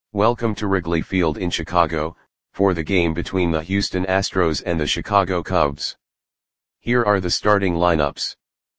Welcome to Wrigley Field in Chicago, for the game between the Houston Astros and the Chicago Cubs. Here are the starting lineups.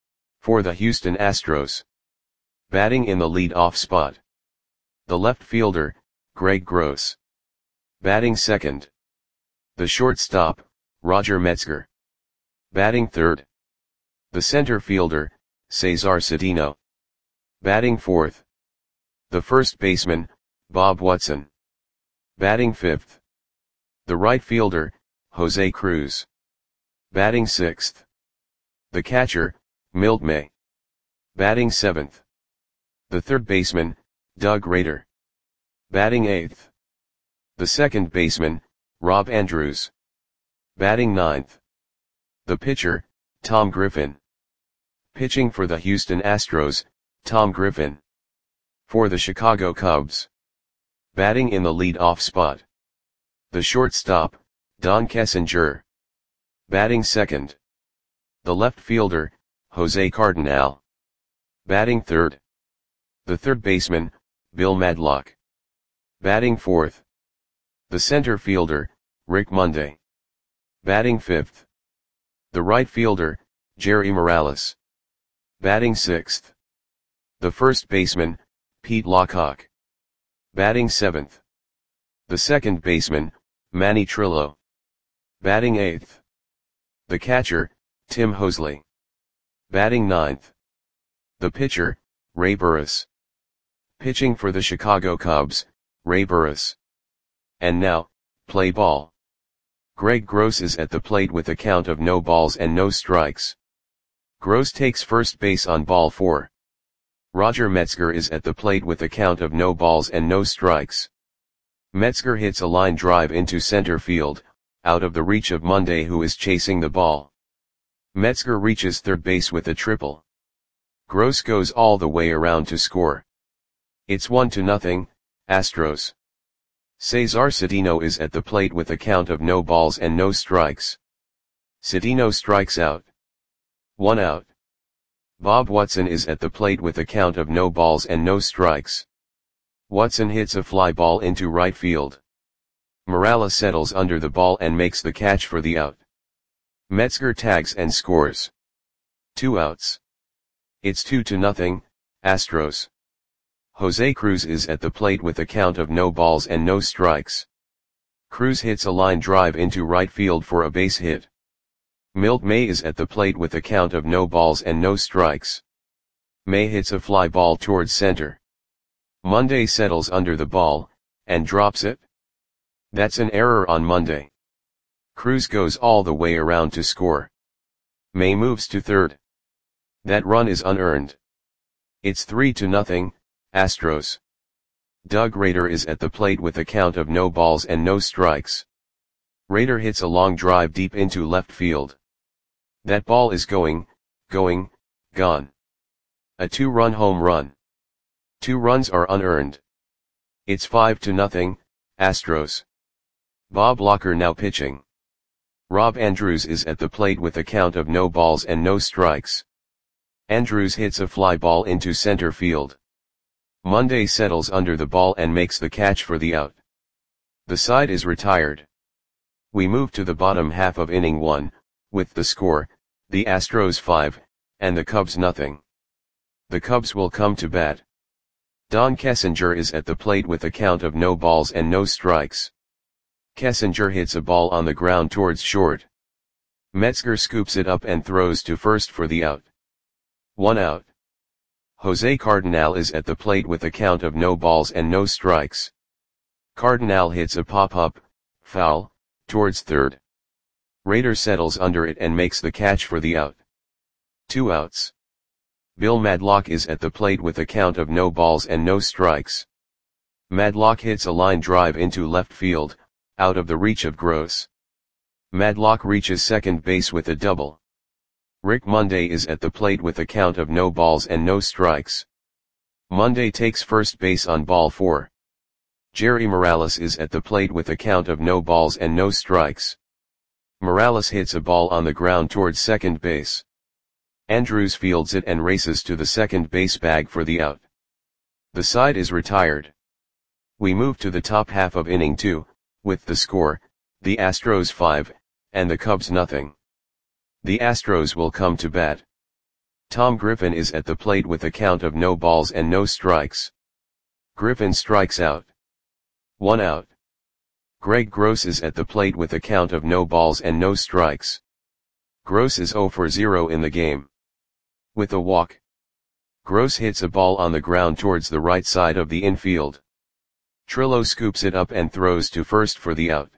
For the Houston Astros. Batting in the lead-off spot. The left fielder, Greg Gross. Batting second. The shortstop, Roger Metzger. Batting third. The center fielder, Cesar Cedeno. Batting fourth. The first baseman, Bob Watson. Batting fifth. The right fielder, Jose Cruz. Batting sixth. The catcher, Milt May. Batting seventh. The third baseman, Doug Rader. Batting eighth. The second baseman, Rob Andrews. Batting ninth. The pitcher, Tom Griffin. Pitching for the Houston Astros, Tom Griffin. For the Chicago Cubs. Batting in the lead-off spot. The shortstop, Don Kessinger. Batting second. The left fielder, Jose Cardinal. Batting third. The third baseman, Bill Madlock. Batting fourth. The center fielder, Rick Monday. Batting fifth. The right fielder, Jerry Morales. Batting sixth. The first baseman, Pete Lockhart. Batting seventh. The second baseman, Manny Trillo. Batting eighth. The catcher, Tim Hosley. Batting ninth. The pitcher, Ray Burris. Pitching for the Chicago Cubs, Ray Burris. And now, play ball. Greg Gross is at the plate with a count of no balls and no strikes. Gross takes first base on ball 4. Roger Metzger is at the plate with a count of no balls and no strikes. Metzger hits a line drive into center field, out of the reach of Monday, who is chasing the ball. Metzger reaches third base with a triple. Gross goes all the way around to score. It's 1-0, Astros. Cesar Cedeno is at the plate with a count of no balls and no strikes. Cedeno strikes out. 1 out. Bob Watson is at the plate with a count of no balls and no strikes. Watson hits a fly ball into right field. Morales settles under the ball and makes the catch for the out. Metzger tags and scores. 2 outs. It's 2-0, Astros. Jose Cruz is at the plate with a count of no balls and no strikes. Cruz hits a line drive into right field for a base hit. Milt May is at the plate with a count of no balls and no strikes. May hits a fly ball towards center. Monday settles under the ball, and drops it. That's an error on Monday. Cruz goes all the way around to score. May moves to third. That run is unearned. It's 3-0, Astros. Doug Rader is at the plate with a count of no balls and no strikes. Rader hits a long drive deep into left field. That ball is gone. A 2-run home run. 2 runs are unearned. It's 5-0, Astros. Bob Locker now pitching. Rob Andrews is at the plate with a count of no balls and no strikes. Andrews hits a fly ball into center field. Monday settles under the ball and makes the catch for the out. The side is retired. We move to the bottom half of inning 1, with the score, the Astros 5, and the Cubs nothing. The Cubs will come to bat. Don Kessinger is at the plate with a count of no balls and no strikes. Kessinger hits a ball on the ground towards short. Metzger scoops it up and throws to first for the out. 1 out. Jose Cardinal is at the plate with a count of no balls and no strikes. Cardinal hits a pop-up, foul, towards third. Rader settles under it and makes the catch for the out. 2 outs. Bill Madlock is at the plate with a count of no balls and no strikes. Madlock hits a line drive into left field, out of the reach of Gross. Madlock reaches second base with a double. Rick Monday is at the plate with a count of no balls and no strikes. Monday takes first base on ball 4. Jerry Morales is at the plate with a count of no balls and no strikes. Morales hits a ball on the ground towards second base. Andrews fields it and races to the second base bag for the out. The side is retired. We move to the top half of inning 2, with the score, the Astros 5, and the Cubs nothing. The Astros will come to bat. Tom Griffin is at the plate with a count of no balls and no strikes. Griffin strikes out. 1 out. Greg Gross is at the plate with a count of no balls and no strikes. Gross is 0 for 0 in the game. With a walk. Gross hits a ball on the ground towards the right side of the infield. Trillo scoops it up and throws to first for the out.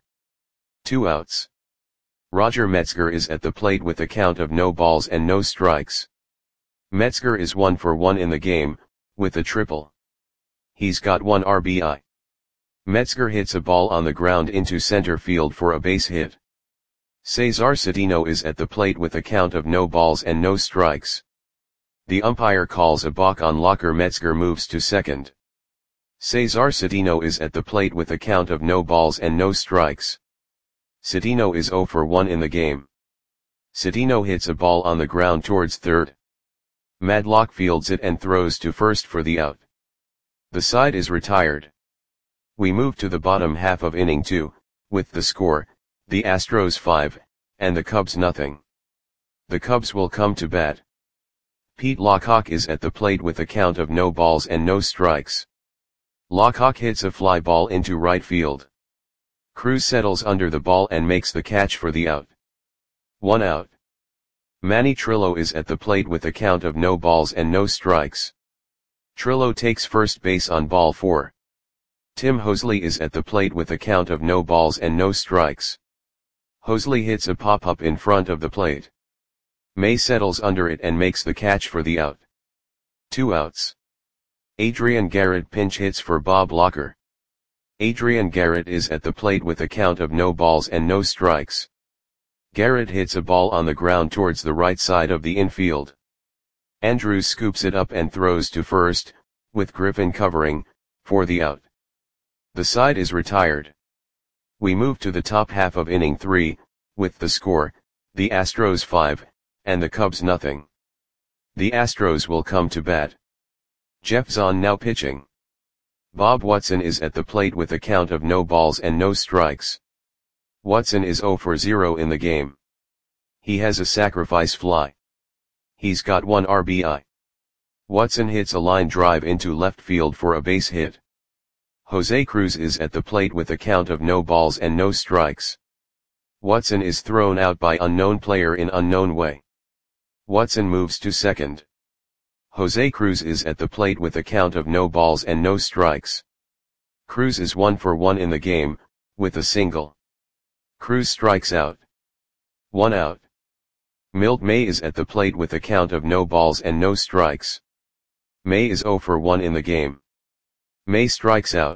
2 outs. Roger Metzger is at the plate with a count of no balls and no strikes. Metzger is 1 for 1 in the game, with a triple. He's got 1 RBI. Metzger hits a ball on the ground into center field for a base hit. Cesar Cedeno is at the plate with a count of no balls and no strikes. The umpire calls a balk on Locker. Metzger moves to second. Cesar Cedeno is at the plate with a count of no balls and no strikes. Cedeno is 0 for 1 in the game. Cedeno hits a ball on the ground towards third. Madlock fields it and throws to first for the out. The side is retired. We move to the bottom half of inning 2, with the score, the Astros 5, and the Cubs nothing. The Cubs will come to bat. Pete Lockhawk is at the plate with a count of no balls and no strikes. Lockhawk hits a fly ball into right field. Cruz settles under the ball and makes the catch for the out. 1 out. Manny Trillo is at the plate with a count of no balls and no strikes. Trillo takes first base on ball 4. Tim Hosley is at the plate with a count of no balls and no strikes. Hosley hits a pop-up in front of the plate. May settles under it and makes the catch for the out. 2 outs. Adrian Garrett pinch hits for Bob Locker. Adrian Garrett is at the plate with a count of no balls and no strikes. Garrett hits a ball on the ground towards the right side of the infield. Andrews scoops it up and throws to first, with Griffin covering, for the out. The side is retired. We move to the top half of inning 3, with the score, the Astros 5, and the Cubs nothing. The Astros will come to bat. Jeff Zahn now pitching. Bob Watson is at the plate with a count of no balls and no strikes. Watson is 0 for 0 in the game. He has a sacrifice fly. He's got 1 RBI. Watson hits a line drive into left field for a base hit. Jose Cruz is at the plate with a count of no balls and no strikes. Watson is thrown out by unknown player in unknown way. Watson moves to second. Jose Cruz is at the plate with a count of no balls and no strikes. Cruz is 1 for 1 in the game, with a single. Cruz strikes out. 1 out. Milt May is at the plate with a count of no balls and no strikes. May is 0 for 1 in the game. May strikes out.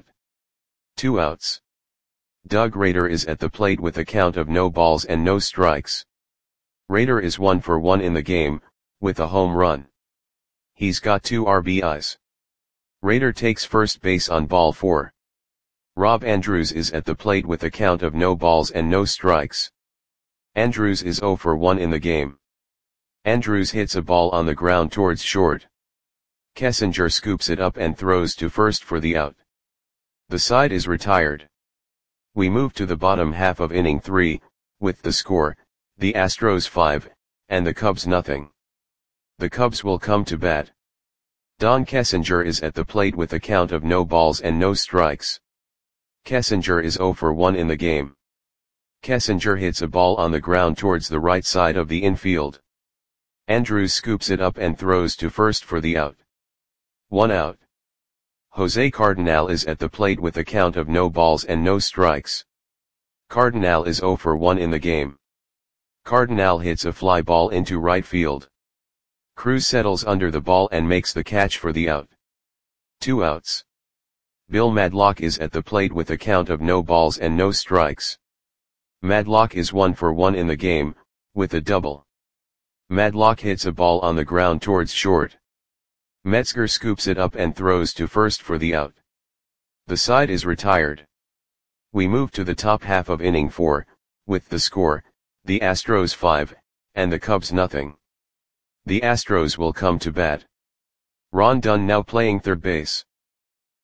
2 outs. Doug Rader is at the plate with a count of no balls and no strikes. Rader is 1 for 1 in the game, with a home run. He's got 2 RBIs. Rader takes first base on ball 4. Rob Andrews is at the plate with a count of no balls and no strikes. Andrews is 0 for 1 in the game. Andrews hits a ball on the ground towards short. Kessinger scoops it up and throws to first for the out. The side is retired. We move to the bottom half of inning 3, with the score, the Astros 5, and the Cubs nothing. The Cubs will come to bat. Don Kessinger is at the plate with a count of no balls and no strikes. Kessinger is 0 for 1 in the game. Kessinger hits a ball on the ground towards the right side of the infield. Andrews scoops it up and throws to first for the out. 1 out. Jose Cardenal is at the plate with a count of no balls and no strikes. Cardenal is 0 for 1 in the game. Cardenal hits a fly ball into right field. Cruz settles under the ball and makes the catch for the out. 2 outs. Bill Madlock is at the plate with a count of no balls and no strikes. Madlock is 1 for 1 in the game, with a double. Madlock hits a ball on the ground towards short. Metzger scoops it up and throws to first for the out. The side is retired. We move to the top half of inning 4, with the score, the Astros 5, and the Cubs nothing. The Astros will come to bat. Ron Dunn now playing third base.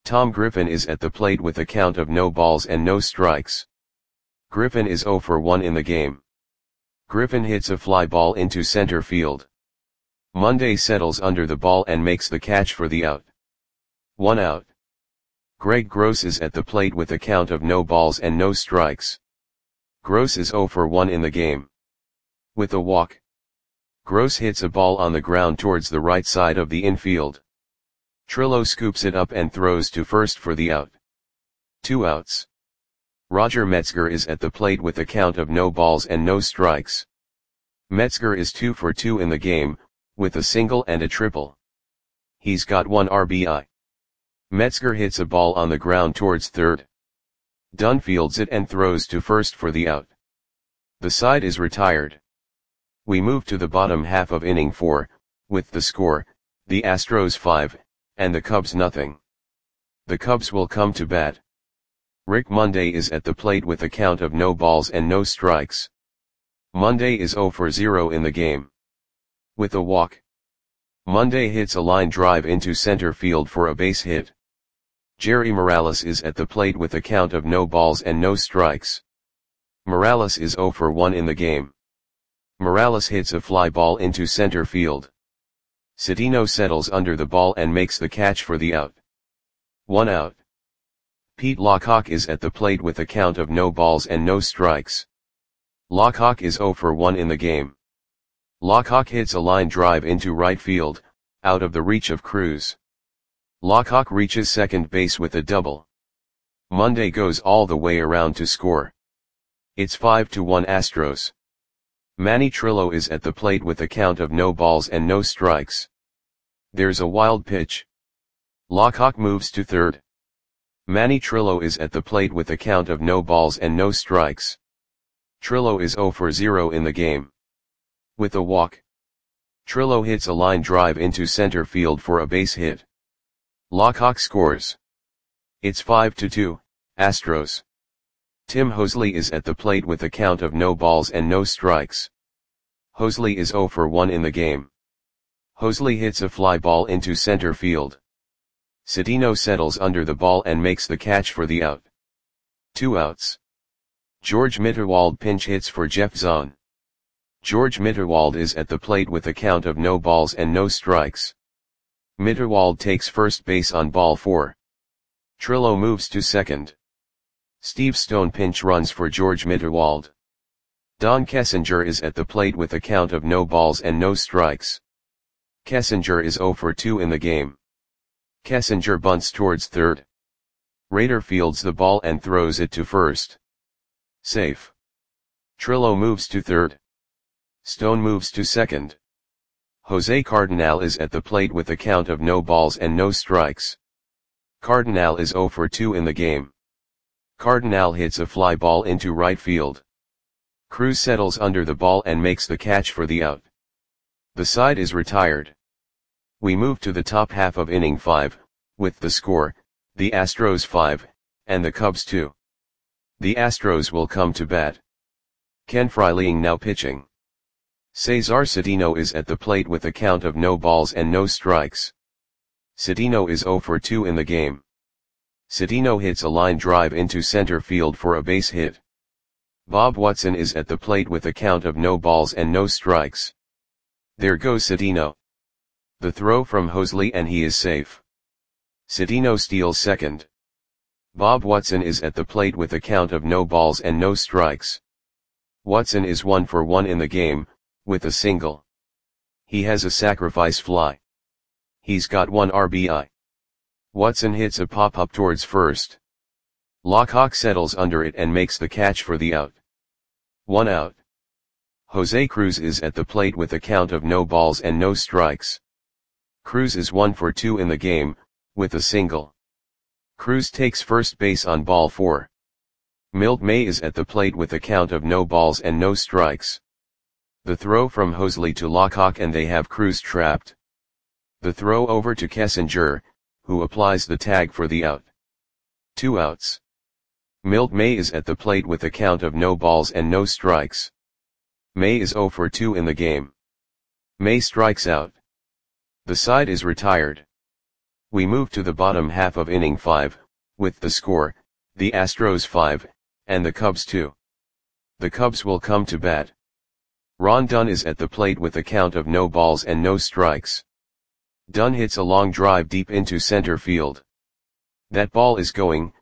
Tom Griffin is at the plate with a count of no balls and no strikes. Griffin is 0 for 1 in the game. Griffin hits a fly ball into center field. Monday settles under the ball and makes the catch for the out. 1 out. Greg Gross is at the plate with a count of no balls and no strikes. Gross is 0 for 1 in the game. With a walk. Gross hits a ball on the ground towards the right side of the infield. Trillo scoops it up and throws to first for the out. 2 outs. Roger Metzger is at the plate with a count of no balls and no strikes. Metzger is 2 for 2 in the game, with a single and a triple. He's got 1 RBI. Metzger hits a ball on the ground towards third. Dunn fields it and throws to first for the out. The side is retired. We move to the bottom half of inning 4, with the score, the Astros 5, and the Cubs nothing. The Cubs will come to bat. Rick Monday is at the plate with a count of no balls and no strikes. Monday is 0 for 0 in the game. With a walk. Monday hits a line drive into center field for a base hit. Jerry Morales is at the plate with a count of no balls and no strikes. Morales is 0 for 1 in the game. Morales hits a fly ball into center field. Cedeno settles under the ball and makes the catch for the out. 1 out. Pete Lockhawk is at the plate with a count of no balls and no strikes. Lockhawk is 0 for 1 in the game. Lockhawk hits a line drive into right field, out of the reach of Cruz. Lockhawk reaches second base with a double. Monday goes all the way around to score. It's 5-1 Astros. Manny Trillo is at the plate with a count of no balls and no strikes. There's a wild pitch. Lockhawk moves to third. Manny Trillo is at the plate with a count of no balls and no strikes. Trillo is 0 for 0 in the game. With a walk. Trillo hits a line drive into center field for a base hit. Lockhawk scores. It's 5-2, Astros. Tim Hosley is at the plate with a count of no balls and no strikes. Hosley is 0 for 1 in the game. Hosley hits a fly ball into center field. Cedeno settles under the ball and makes the catch for the out. 2 outs. George Mitterwald pinch hits for Jeff Zahn. George Mitterwald is at the plate with a count of no balls and no strikes. Mitterwald takes first base on ball 4. Trillo moves to second. Steve Stone pinch runs for George Mitterwald. Don Kessinger is at the plate with a count of no balls and no strikes. Kessinger is 0 for 2 in the game. Kessinger bunts towards third. Rader fields the ball and throws it to first. Safe. Trillo moves to third. Stone moves to second. Jose Cardinal is at the plate with a count of no balls and no strikes. Cardinal is 0 for 2 in the game. Cardinal hits a fly ball into right field. Cruz settles under the ball and makes the catch for the out. The side is retired. We move to the top half of inning 5, with the score, the Astros 5, and the Cubs 2. The Astros will come to bat. Ken Freiling now pitching. Cesar Cedeno is at the plate with a count of no balls and no strikes. Cedeno is 0 for 2 in the game. Cedeno hits a line drive into center field for a base hit. Bob Watson is at the plate with a count of no balls and no strikes. There goes Cedeno. The throw from Hosley and he is safe. Cedeno steals second. Bob Watson is at the plate with a count of no balls and no strikes. Watson is 1 for 1 in the game, with a single. He has a sacrifice fly. He's got 1 RBI. Watson hits a pop-up towards first. Lockhawk settles under it and makes the catch for the out. 1 out. Jose Cruz is at the plate with a count of no balls and no strikes. Cruz is 1 for 2 in the game, with a single. Cruz takes first base on ball 4. Milt May is at the plate with a count of no balls and no strikes. The throw from Hosley to Lockhawk and they have Cruz trapped. The throw over to Kessinger, who applies the tag for the out. 2 outs. Milt May is at the plate with a count of no balls and no strikes. May is 0 for 2 in the game. May strikes out. The side is retired. We move to the bottom half of inning 5, with the score, the Astros 5, and the Cubs 2. The Cubs will come to bat. Ron Dunn is at the plate with a count of no balls and no strikes. Dunn hits a long drive deep into center field. That ball is gone.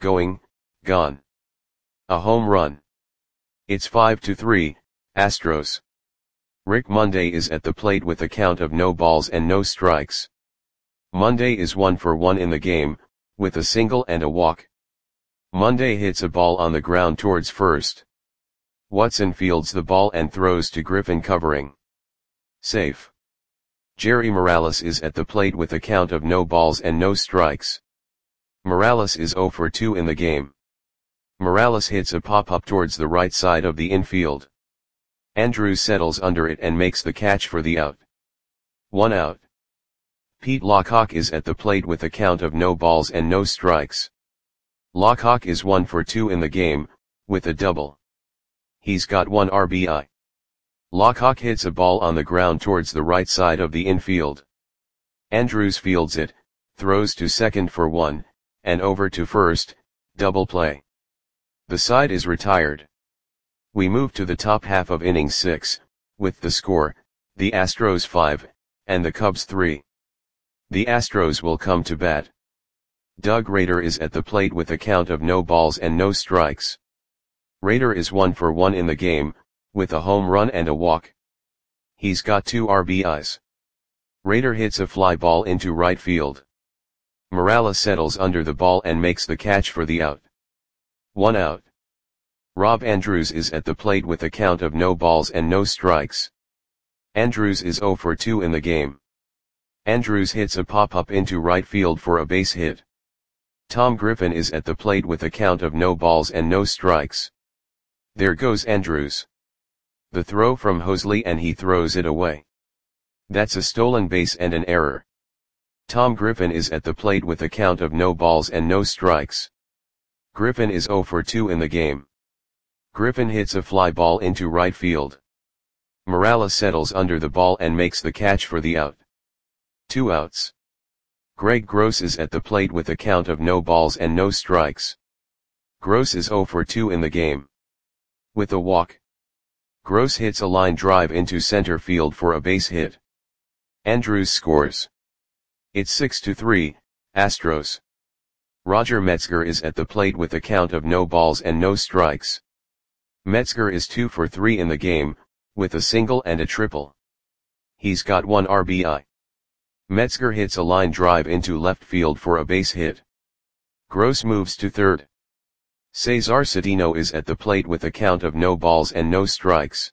A home run. It's 5-3, Astros. Rick Monday is at the plate with a count of no balls and no strikes. Monday is 1 for 1 in the game, with a single and a walk. Monday hits a ball on the ground towards first. Watson fields the ball and throws to Griffin covering. Safe. Jerry Morales is at the plate with a count of no balls and no strikes. Morales is 0 for 2 in the game. Morales hits a pop-up towards the right side of the infield. Andrews settles under it and makes the catch for the out. 1 out. Pete Lockhawk is at the plate with a count of no balls and no strikes. Lockhawk is 1 for 2 in the game, with a double. He's got 1 RBI. Lockhawk hits a ball on the ground towards the right side of the infield. Andrews fields it, throws to second for 1, and over to first, double play. The side is retired. We move to the top half of inning 6, with the score, the Astros 5, and the Cubs 3. The Astros will come to bat. Doug Rader is at the plate with a count of no balls and no strikes. Rader is 1 for 1 in the game, with a home run and a walk. He's got 2 RBIs. Rader hits a fly ball into right field. Morales settles under the ball and makes the catch for the out. 1 out. Rob Andrews is at the plate with a count of no balls and no strikes. Andrews is 0 for 2 in the game. Andrews hits a pop-up into right field for a base hit. Tom Griffin is at the plate with a count of no balls and no strikes. There goes Andrews. The throw from Hosley and he throws it away. That's a stolen base and an error. Tom Griffin is at the plate with a count of no balls and no strikes. Griffin is 0 for 2 in the game. Griffin hits a fly ball into right field. Morales settles under the ball and makes the catch for the out. 2 outs. Greg Gross is at the plate with a count of no balls and no strikes. Gross is 0 for 2 in the game. With a walk. Gross hits a line drive into center field for a base hit. Andrews scores. It's 6-3, Astros. Roger Metzger is at the plate with a count of no balls and no strikes. Metzger is 2 for 3 in the game, with a single and a triple. He's got 1 RBI. Metzger hits a line drive into left field for a base hit. Gross moves to third. Cesar Cedeno is at the plate with a count of no balls and no strikes.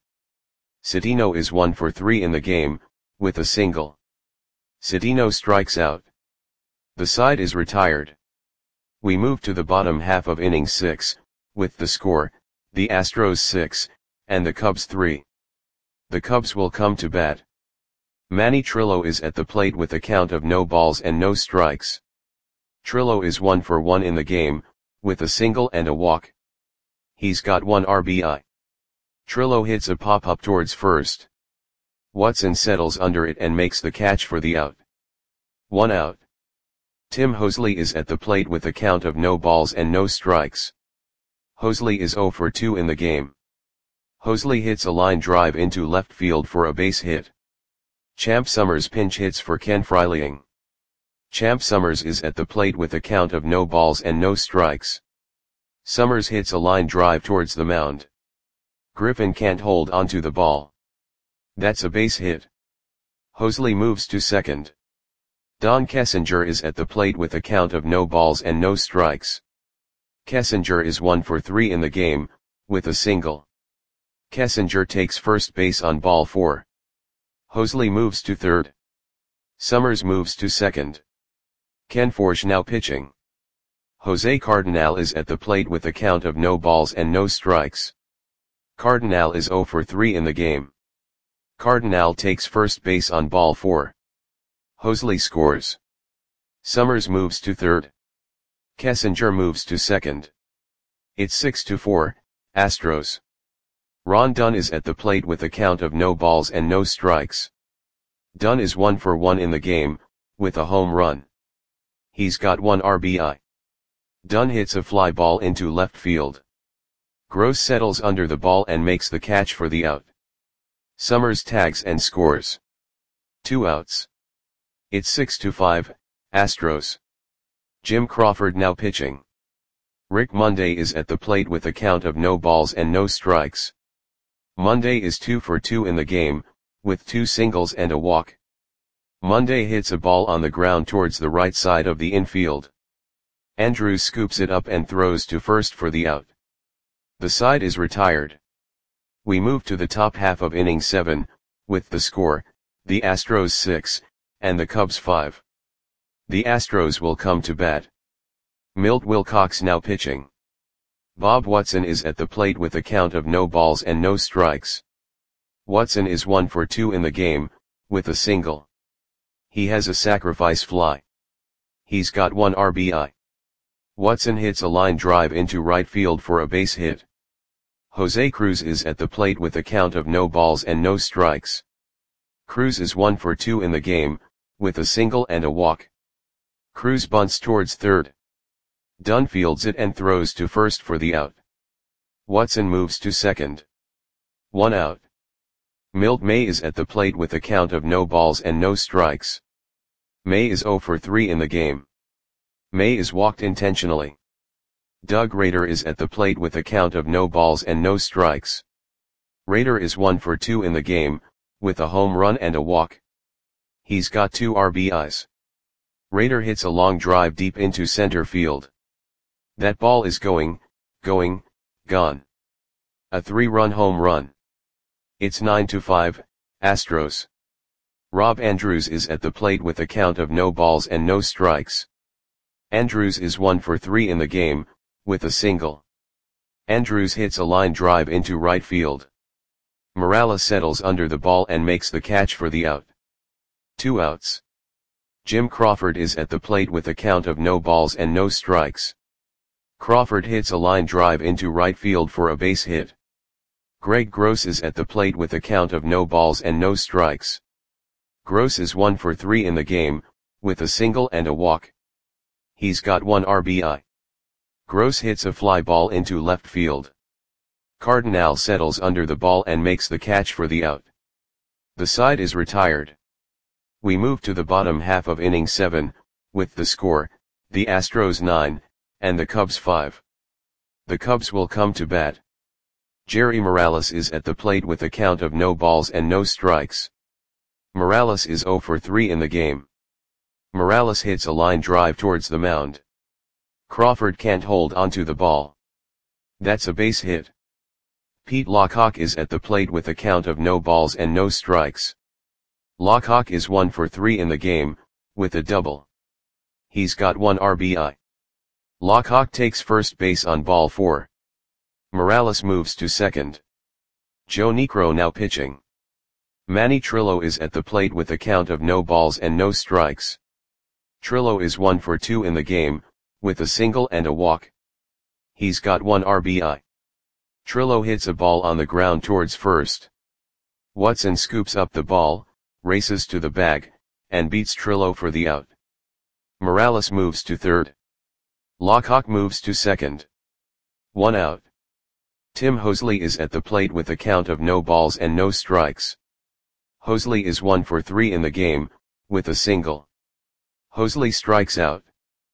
Cedeno is 1 for 3 in the game, with a single. Cedeno strikes out. The side is retired. We move to the bottom half of inning 6, with the score, the Astros 6, and the Cubs 3. The Cubs will come to bat. Manny Trillo is at the plate with a count of no balls and no strikes. Trillo is 1 for 1 in the game, with a single and a walk. He's got 1 RBI. Trillo hits a pop-up towards first. Watson settles under it and makes the catch for the out. 1 out. Tim Hosley is at the plate with a count of no balls and no strikes. Hosley is 0 for 2 in the game. Hosley hits a line drive into left field for a base hit. Champ Summers pinch hits for Ken Freiling. Champ Summers is at the plate with a count of no balls and no strikes. Summers hits a line drive towards the mound. Griffin can't hold onto the ball. That's a base hit. Hosley moves to second. Don Kessinger is at the plate with a count of no balls and no strikes. Kessinger is 1 for 3 in the game, with a single. Kessinger takes first base on ball 4. Hosley moves to third. Summers moves to second. Ken Forsch now pitching. Jose Cardinal is at the plate with a count of no balls and no strikes. Cardinal is 0 for 3 in the game. Cardinal takes first base on ball 4. Hosley scores. Summers moves to third. Kessinger moves to second. It's 6-4, Astros. Ron Dunn is at the plate with a count of no balls and no strikes. Dunn is 1 for 1 in the game, with a home run. He's got 1 RBI. Dunn hits a fly ball into left field. Gross settles under the ball and makes the catch for the out. Summers tags and scores. 2 outs. It's 6-5, Astros. Jim Crawford now pitching. Rick Monday is at the plate with a count of no balls and no strikes. Monday is 2 for 2 in the game, with 2 singles and a walk. Monday hits a ball on the ground towards the right side of the infield. Andrews scoops it up and throws to first for the out. The side is retired. We move to the top half of inning 7, with the score, the Astros 6, and the Cubs 5. The Astros will come to bat. Milt Wilcox now pitching. Bob Watson is at the plate with a count of no balls and no strikes. Watson is 1 for 2 in the game, with a single. He has a sacrifice fly. He's got 1 RBI. Watson hits a line drive into right field for a base hit. Jose Cruz is at the plate with a count of no balls and no strikes. Cruz is 1 for 2 in the game, with a single and a walk. Cruz bunts towards third. Dunn fields it and throws to first for the out. Watson moves to second. 1 out. Milt May is at the plate with a count of no balls and no strikes. May is 0 for 3 in the game. May is walked intentionally. Doug Rader is at the plate with a count of no balls and no strikes. Rader is 1 for 2 in the game, with a home run and a walk. He's got 2 RBIs. Rader hits a long drive deep into center field. That ball is going, gone. A 3-run home run. It's 9-5, Astros. Rob Andrews is at the plate with a count of no balls and no strikes. Andrews is 1 for 3 in the game, with a single. Andrews hits a line drive into right field. Morales settles under the ball and makes the catch for the out. 2 outs. Jim Crawford is at the plate with a count of no balls and no strikes. Crawford hits a line drive into right field for a base hit. Greg Gross is at the plate with a count of no balls and no strikes. Gross is 1 for 3 in the game, with a single and a walk. He's got 1 RBI. Gross hits a fly ball into left field. Cardinal settles under the ball and makes the catch for the out. The side is retired. We move to the bottom half of inning 7, with the score, the Astros 9, and the Cubs 5. The Cubs will come to bat. Jerry Morales is at the plate with a count of no balls and no strikes. Morales is 0 for 3 in the game. Morales hits a line drive towards the mound. Crawford can't hold onto the ball. That's a base hit. Pete Lockhawk is at the plate with a count of no balls and no strikes. Lockhawk is 1 for 3 in the game, with a double. He's got 1 RBI. Lockhawk takes first base on ball 4. Morales moves to second. Joe Niekro now pitching. Manny Trillo is at the plate with a count of no balls and no strikes. Trillo is 1 for 2 in the game, with a single and a walk. He's got 1 RBI. Trillo hits a ball on the ground towards first. Watson scoops up the ball, races to the bag, and beats Trillo for the out. Morales moves to third. Lockhawk moves to second. 1 out. Tim Hosley is at the plate with a count of no balls and no strikes. Hosley is 1 for 3 in the game, with a single. Hosley strikes out.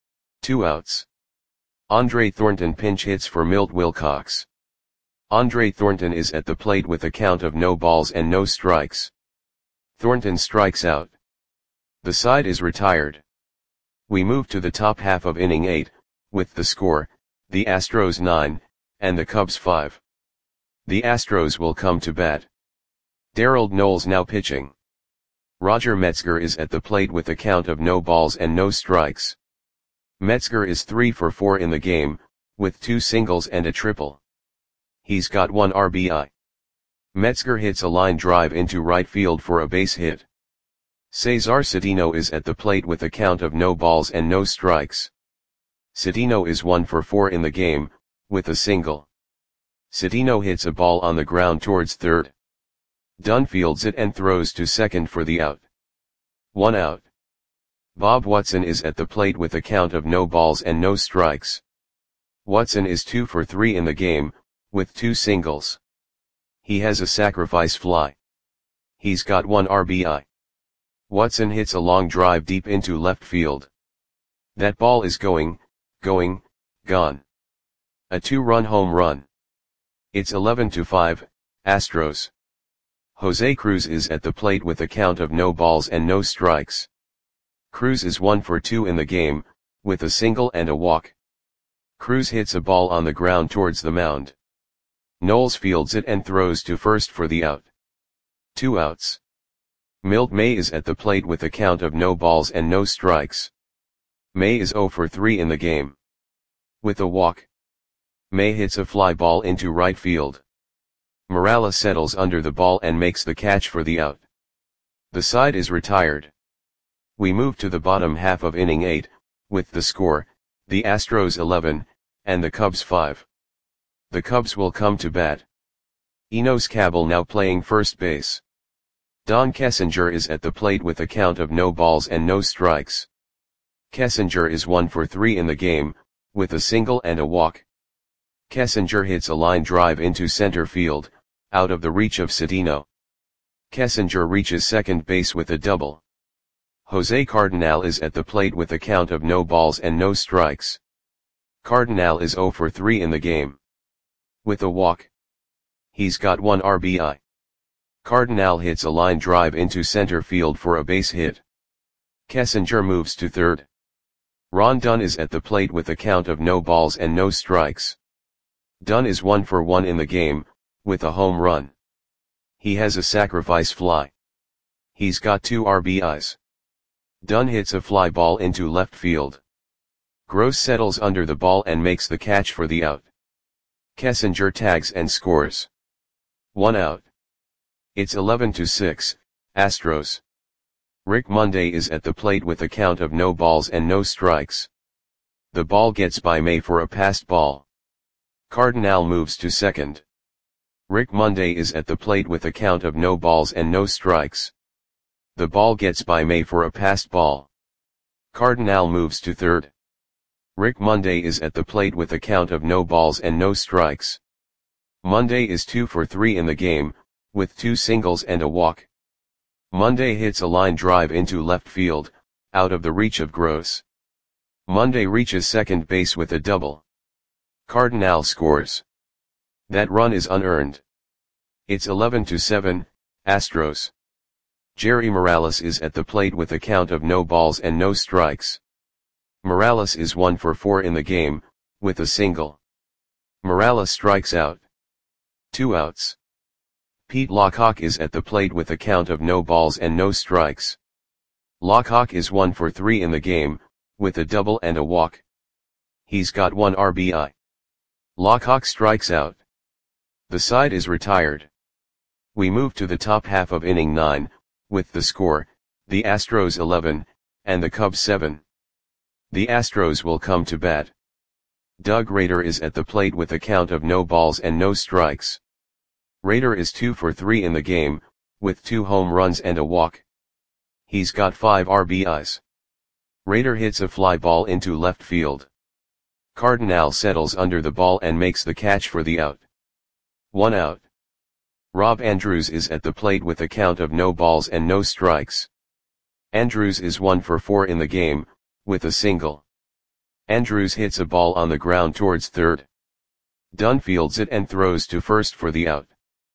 2 outs. Andre Thornton pinch hits for Milt Wilcox. Andre Thornton is at the plate with a count of no balls and no strikes. Thornton strikes out. The side is retired. We move to the top half of inning 8, with the score, the Astros 9, and the Cubs 5. The Astros will come to bat. Darrell Knowles now pitching. Roger Metzger is at the plate with a count of no balls and no strikes. Metzger is 3 for 4 in the game, with 2 singles and a triple. He's got 1 RBI. Metzger hits a line drive into right field for a base hit. Cesar Cedeno is at the plate with a count of no balls and no strikes. Cedeno is 1 for 4 in the game, with a single. Cedeno hits a ball on the ground towards third. Dunn fields it and throws to second for the out. 1 out. Bob Watson is at the plate with a count of no balls and no strikes. Watson is 2 for 3 in the game, with 2 singles. He has a sacrifice fly. He's got 1 RBI. Watson hits a long drive deep into left field. That ball is gone. A 2-run home run. It's 11-5, Astros. Jose Cruz is at the plate with a count of no balls and no strikes. Cruz is 1 for 2 in the game, with a single and a walk. Cruz hits a ball on the ground towards the mound. Knowles fields it and throws to first for the out. 2 outs. Milt May is at the plate with a count of no balls and no strikes. May is 0 for 3 in the game. With a walk. May hits a fly ball into right field. Morales settles under the ball and makes the catch for the out. The side is retired. We move to the bottom half of inning 8, with the score, the Astros 11, and the Cubs 5. The Cubs will come to bat. Enos Cabell now playing first base. Don Kessinger is at the plate with a count of no balls and no strikes. Kessinger is 1 for 3 in the game, with a single and a walk. Kessinger hits a line drive into center field, out of the reach of Cedeno. Kessinger reaches second base with a double. Jose Cardinal is at the plate with a count of no balls and no strikes. Cardinal is 0 for 3 in the game. With a walk. He's got 1 RBI. Cardinal hits a line drive into center field for a base hit. Kessinger moves to third. Ron Dunn is at the plate with a count of no balls and no strikes. Dunn is 1 for 1 in the game, with a home run. He has a sacrifice fly. He's got 2 RBIs. Dunn hits a fly ball into left field. Gross settles under the ball and makes the catch for the out. Kessinger tags and scores. 1 out. It's 11-6, Astros. Rick Monday is at the plate with a count of no balls and no strikes. The ball gets by May for a passed ball. Cardinal moves to second. Rick Monday is at the plate with a count of no balls and no strikes. The ball gets by May for a passed ball. Cardinal moves to third. Rick Monday is at the plate with a count of no balls and no strikes. Monday is 2 for 3 in the game, with 2 singles and a walk. Monday hits a line drive into left field, out of the reach of Gross. Monday reaches second base with a double. Cardinal scores. That run is unearned. It's 11-7, Astros. Jerry Morales is at the plate with a count of no balls and no strikes. Morales is 1 for 4 in the game, with a single. Morales strikes out. 2 outs. Pete Lockhawk is at the plate with a count of no balls and no strikes. Lockhawk is 1 for 3 in the game, with a double and a walk. He's got 1 RBI. Lockhawk strikes out. The side is retired. We move to the top half of inning 9, with the score, the Astros 11, and the Cubs 7. The Astros will come to bat. Doug Rader is at the plate with a count of no balls and no strikes. Rader is 2 for 3 in the game, with 2 home runs and a walk. He's got 5 RBIs. Rader hits a fly ball into left field. Cardinal settles under the ball and makes the catch for the out. 1 out. Rob Andrews is at the plate with a count of no balls and no strikes. Andrews is 1 for 4 in the game, with a single. Andrews hits a ball on the ground towards third. Dunn fields it and throws to first for the out.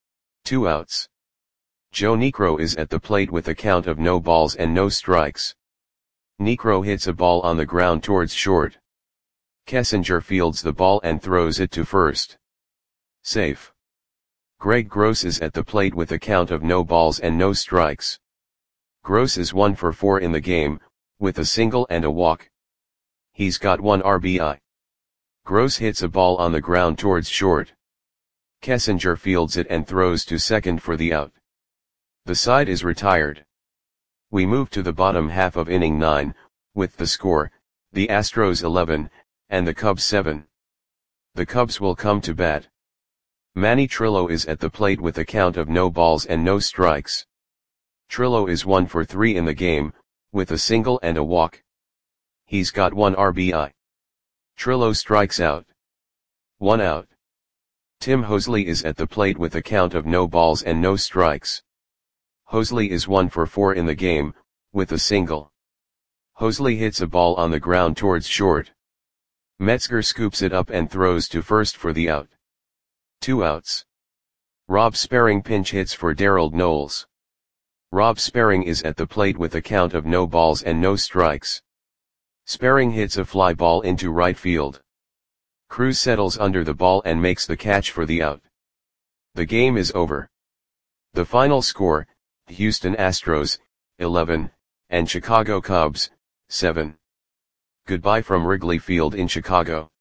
2 outs. Joe Niekro is at the plate with a count of no balls and no strikes. Niekro hits a ball on the ground towards short. Kessinger fields the ball and throws it to first. Safe. Greg Gross is at the plate with a count of no balls and no strikes. Gross is 1 for 4 in the game, with a single and a walk. He's got 1 RBI. Gross hits a ball on the ground towards short. Kessinger fields it and throws to second for the out. The side is retired. We move to the bottom half of inning 9, with the score, the Astros 11, and the Cubs 7. The Cubs will come to bat. Manny Trillo is at the plate with a count of no balls and no strikes. Trillo is 1 for 3 in the game, with a single and a walk. He's got 1 RBI. Trillo strikes out. 1 out. Tim Hosley is at the plate with a count of no balls and no strikes. Hosley is 1 for 4 in the game, with a single. Hosley hits a ball on the ground towards short. Metzger scoops it up and throws to first for the out. 2 outs. Rob Sperring pinch hits for Darrell Knowles. Rob Sperring is at the plate with a count of no balls and no strikes. Sperring hits a fly ball into right field. Cruz settles under the ball and makes the catch for the out. The game is over. The final score, Houston Astros, 11, and Chicago Cubs, 7. Goodbye from Wrigley Field in Chicago.